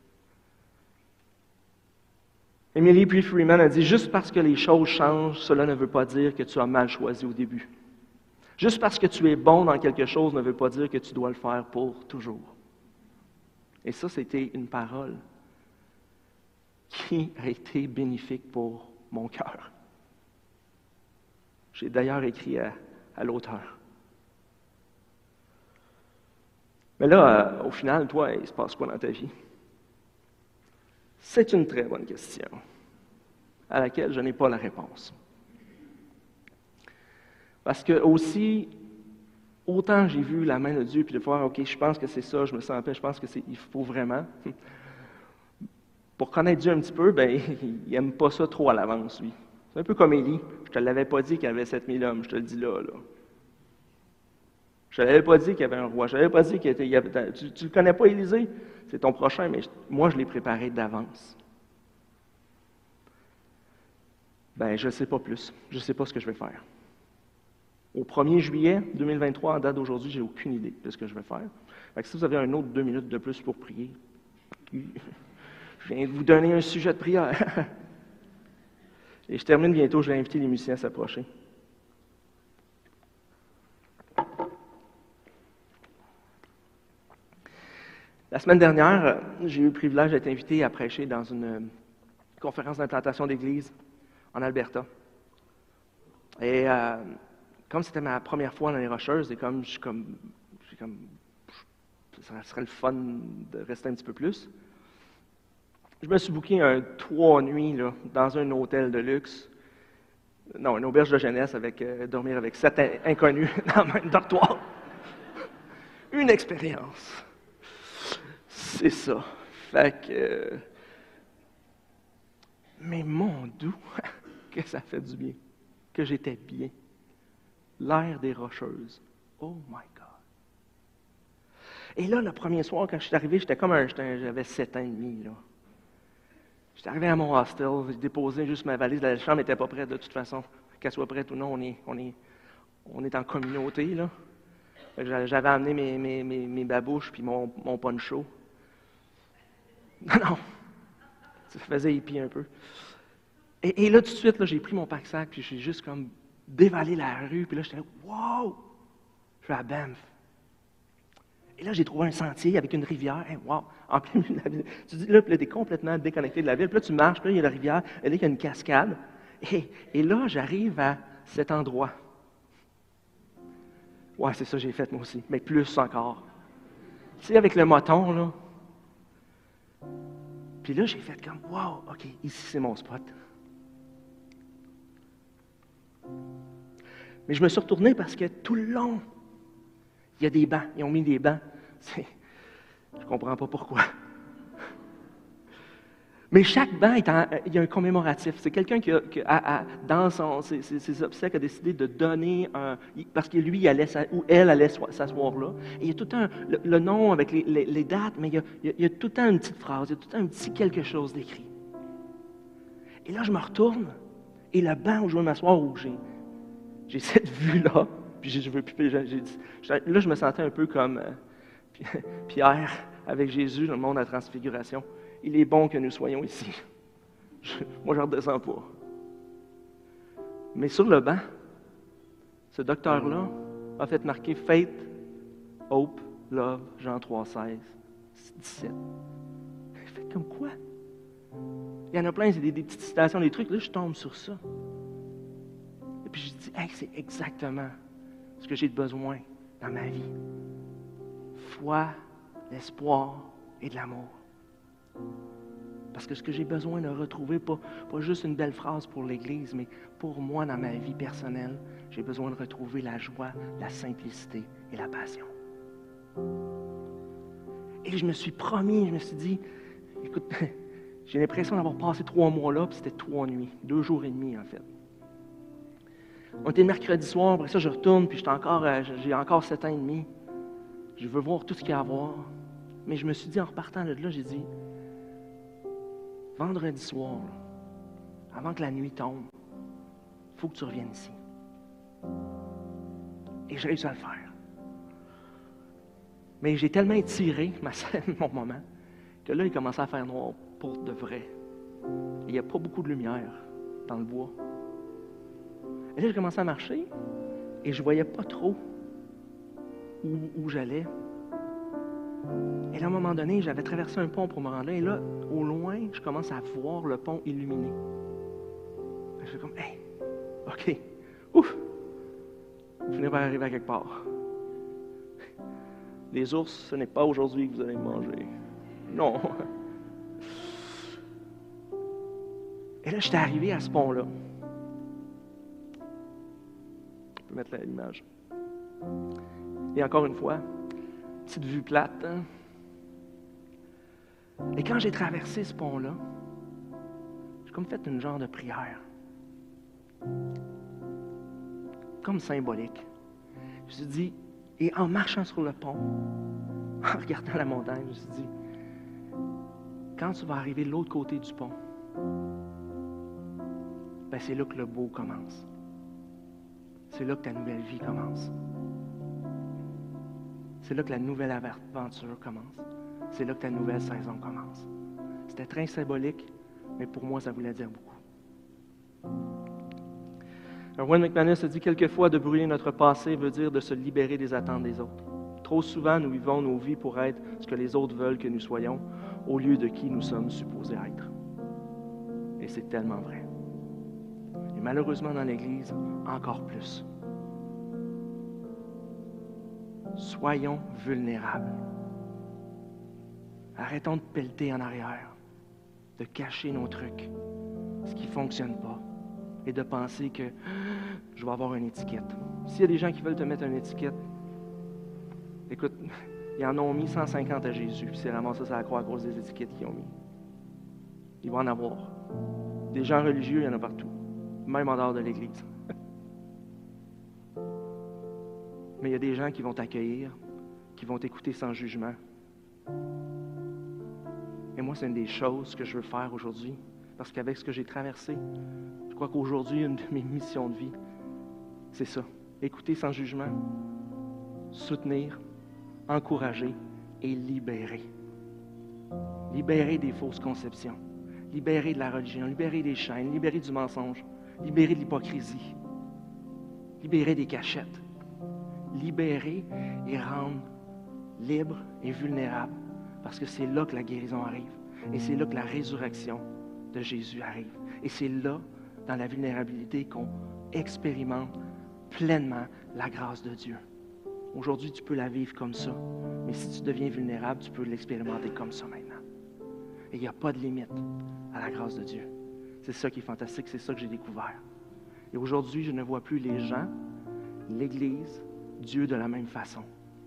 Emily P. Freeman a dit « Juste parce que les choses changent, cela ne veut pas dire que tu as mal choisi au début. Juste parce que tu es bon dans quelque chose ne veut pas dire que tu dois le faire pour toujours. » Et ça, c'était une parole qui a été bénéfique pour mon cœur. J'ai d'ailleurs écrit à, à l'auteur. Mais là, euh, au final, toi, il se passe quoi dans ta vie? C'est une très bonne question, à laquelle je n'ai pas la réponse. Parce que aussi, autant j'ai vu la main de Dieu, puis de voir, OK, je pense que c'est ça, je me sens en paix, je pense que c'est, il faut vraiment. Pour connaître Dieu un petit peu, ben, il n'aime pas ça trop à l'avance, lui. C'est un peu comme Élie. Je ne te l'avais pas dit qu'il y avait sept mille hommes, je te le dis là, là. Je ne te l'avais pas dit qu'il y avait un roi, je ne te l'avais pas dit qu'il y avait... Tu ne le connais pas, Élisée? C'est ton prochain, mais je, moi, je l'ai préparé d'avance. Ben, je ne sais pas plus. Je ne sais pas ce que je vais faire. Au premier juillet deux mille vingt-trois, en date d'aujourd'hui, je n'ai aucune idée de ce que je vais faire. Fait que si vous avez un autre deux minutes de plus pour prier, je viens de vous donner un sujet de prière. Et je termine bientôt, je vais inviter les musiciens à s'approcher. La semaine dernière, j'ai eu le privilège d'être invité à prêcher dans une conférence d'implantation d'église en Alberta. Et euh, comme c'était ma première fois dans les Rocheuses, et comme je suis comme, je suis comme, ça serait le fun de rester un petit peu plus, je me suis booké un trois nuits là, dans un hôtel de luxe. Non, une auberge de jeunesse avec euh, dormir avec sept in- inconnus dans le même dortoir. Une expérience. C'est ça. Fait que. Euh, mais mon doux, que ça fait du bien. Que j'étais bien. L'air des Rocheuses. Oh my God. Et là, le premier soir, quand je suis arrivé, j'étais comme un. J'étais, j'avais sept ans et demi, là. J'étais arrivé à mon hostel, j'ai déposé juste ma valise, la chambre n'était pas prête de toute façon. Qu'elle soit prête ou non, on est, on est, on est en communauté, là. J'avais amené mes, mes, mes, mes babouches puis mon, mon poncho. Non, non, ça faisait hippie un peu. Et, et là, tout de suite, là, j'ai pris mon pack-sac puis j'ai juste comme dévalé la rue. Puis là, j'étais là, wow! Je suis à Banff. Et là, j'ai trouvé un sentier avec une rivière. Hey, wow! En plein milieu de la ville. Tu dis, là, puis là, t'es complètement déconnecté de la ville. Puis là, tu marches, puis là, il y a la rivière. Et là, il y a une cascade. Et, et là, j'arrive à cet endroit. Ouais, c'est ça que j'ai fait, moi aussi. Mais plus encore. Tu sais, avec le moton, là. Puis là, j'ai fait comme, wow! OK, ici, c'est mon spot. Mais je me suis retourné parce que tout le long, il y a des bancs. Ils ont mis des bancs. C'est... Je ne comprends pas pourquoi. Mais chaque banc, est en... il y a un commémoratif. C'est quelqu'un qui, a, qui a, a, dans son, ses, ses obsèques, a décidé de donner un... Parce que lui, il allait, ou elle allait s'asseoir là. Et il y a tout un... Le, le nom avec les, les, les dates, mais il y, a, il, y a, il y a tout le temps une petite phrase, il y a tout le temps un petit quelque chose d'écrit. Et là, je me retourne, et le banc où je veux m'asseoir, où j'ai, j'ai cette vue-là, puis je veux plus... J'ai, j'ai dit, là, je me sentais un peu comme euh, Pierre avec Jésus dans le monde de la transfiguration. Il est bon que nous soyons ici. Je, moi, je ne redescends pas. Mais sur le banc, ce docteur-là a fait marquer Faith, Hope, Love, Jean trois, seize, dix-sept. Fait comme quoi? Il y en a plein, c'est des, des petites citations, des trucs. Là, je tombe sur ça. Et puis je dis, hey, c'est exactement ce que j'ai besoin dans ma vie. Foi, l'espoir et de l'amour. Parce que ce que j'ai besoin de retrouver, pas, pas juste une belle phrase pour l'Église, mais pour moi, dans ma vie personnelle, j'ai besoin de retrouver la joie, la simplicité et la passion. Et je me suis promis, je me suis dit, écoute, j'ai l'impression d'avoir passé trois mois là, puis c'était trois nuits, deux jours et demi en fait. On était le mercredi soir, après ça je retourne, puis j'étais encore, j'ai encore sept ans et demi. Je veux voir tout ce qu'il y a à voir. Mais je me suis dit, en repartant de là, j'ai dit, vendredi soir, là, avant que la nuit tombe, il faut que tu reviennes ici. Et j'ai réussi à le faire. Mais j'ai tellement étiré ma scène, mon moment, que là, il commençait à faire noir pour de vrai. Et il n'y a pas beaucoup de lumière dans le bois. Et là, j'ai commencé à marcher et je ne voyais pas trop où, où j'allais. Et là, à un moment donné, j'avais traversé un pont pour me rendre là. Et là, au loin, je commence à voir le pont illuminé. Je fais comme, hey, OK, ouf, vous finissez par arriver à quelque part. Les ours, ce n'est pas aujourd'hui que vous allez me manger. Non. Et là, j'étais arrivé à ce pont-là. Je peux mettre l'image. Et encore une fois, petite vue plate. Hein? Et quand j'ai traversé ce pont-là, j'ai comme fait une genre de prière. Comme symbolique. Je me suis dit, et en marchant sur le pont, en regardant la montagne, je me suis dit, quand tu vas arriver de l'autre côté du pont, ben c'est là que le beau commence. C'est là que ta nouvelle vie commence. C'est là que la nouvelle aventure commence. C'est là que ta nouvelle saison commence. C'était très symbolique, mais pour moi, ça voulait dire beaucoup. Erwin McManus a dit quelquefois de brûler notre passé veut dire de se libérer des attentes des autres. Trop souvent, nous vivons nos vies pour être ce que les autres veulent que nous soyons, au lieu de qui nous sommes supposés être. Et c'est tellement vrai. Et malheureusement, dans l'Église, encore plus. Soyons vulnérables. Arrêtons de pelleter en arrière, de cacher nos trucs, ce qui ne fonctionne pas, et de penser que je vais avoir une étiquette. S'il y a des gens qui veulent te mettre une étiquette, écoute, ils en ont mis cent cinquante à Jésus, puis c'est vraiment ça, ça à croire à cause des étiquettes qu'ils ont mis. Il va en avoir. Des gens religieux, il y en a partout, même en dehors de l'Église. Mais il y a des gens qui vont t'accueillir, qui vont t'écouter sans jugement. Et moi, c'est une des choses que je veux faire aujourd'hui, parce qu'avec ce que j'ai traversé, je crois qu'aujourd'hui, une de mes missions de vie, c'est ça. Écouter sans jugement, soutenir, encourager et libérer. Libérer des fausses conceptions, libérer de la religion, libérer des chaînes, libérer du mensonge, libérer de l'hypocrisie, libérer des cachettes. Libérer et rendre libre et vulnérable, parce que c'est là que la guérison arrive, et c'est là que la résurrection de Jésus arrive, et c'est là, dans la vulnérabilité, qu'on expérimente pleinement la grâce de Dieu. Aujourd'hui, tu peux la vivre comme ça, mais si tu deviens vulnérable, tu peux l'expérimenter comme ça maintenant. Et il n'y a pas de limite à la grâce de Dieu. C'est ça qui est fantastique, c'est ça que j'ai découvert. Et aujourd'hui, je ne vois plus les gens, l'Église, Dieu de la même façon.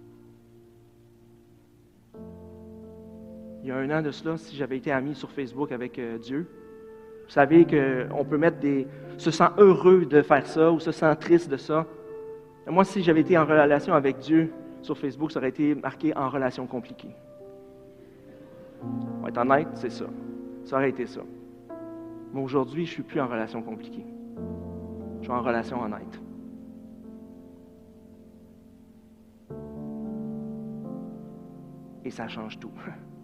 Il y a un an de cela, si j'avais été ami sur Facebook avec euh, Dieu, vous savez qu'on peut mettre des... se sent heureux de faire ça ou se sent triste de ça. Et moi, si j'avais été en relation avec Dieu sur Facebook, ça aurait été marqué en relation compliquée. Pour être honnête, c'est ça. Ça aurait été ça. Mais aujourd'hui, je ne suis plus en relation compliquée. Je suis en relation honnête. Et ça change tout.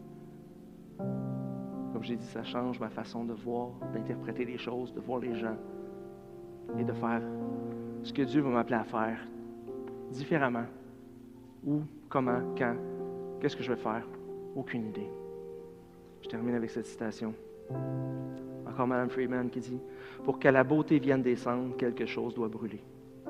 Comme j'ai dit, ça change ma façon de voir, d'interpréter les choses, de voir les gens et de faire ce que Dieu va m'appeler à faire différemment. Où, comment, quand, qu'est-ce que je vais faire? Aucune idée. Je termine avec cette citation. Encore Madame Freeman qui dit « Pour que la beauté vienne descendre, quelque chose doit brûler. »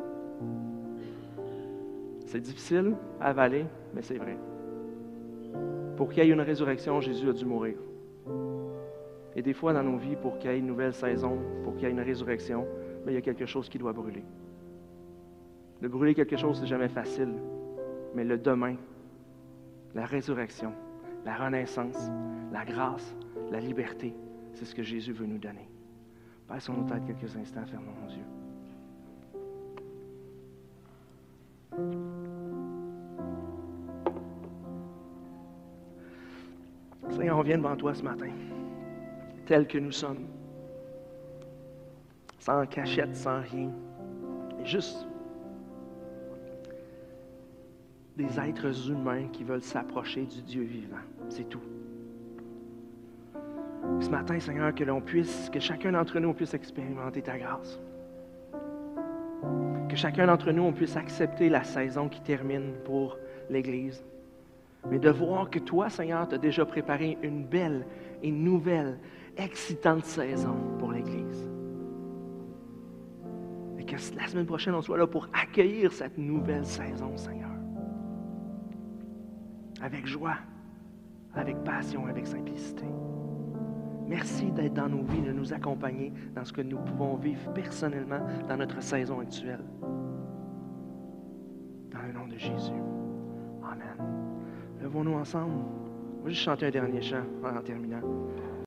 C'est difficile à avaler, mais c'est vrai. Pour qu'il y ait une résurrection, Jésus a dû mourir. Et des fois, dans nos vies, pour qu'il y ait une nouvelle saison, pour qu'il y ait une résurrection, bien, il y a quelque chose qui doit brûler. De brûler quelque chose, c'est jamais facile. Mais le demain, la résurrection, la renaissance, la grâce, la liberté, c'est ce que Jésus veut nous donner. Baissons nos têtes quelques instants, fermons nos yeux. Seigneur, on vient devant toi ce matin, tel que nous sommes, sans cachette, sans rien, et juste des êtres humains qui veulent s'approcher du Dieu vivant. C'est tout. Ce matin, Seigneur, que l'on puisse, que chacun d'entre nous on puisse expérimenter ta grâce. Que chacun d'entre nous on puisse accepter la saison qui termine pour l'Église. Mais de voir que toi, Seigneur, tu as déjà préparé une belle et nouvelle, excitante saison pour l'Église. Et que la semaine prochaine, on soit là pour accueillir cette nouvelle saison, Seigneur. Avec joie, avec passion, avec simplicité. Merci d'être dans nos vies, de nous accompagner dans ce que nous pouvons vivre personnellement dans notre saison actuelle. Dans le nom de Jésus. Amen. Levons-nous ensemble. On va juste chanter un dernier chant en terminant.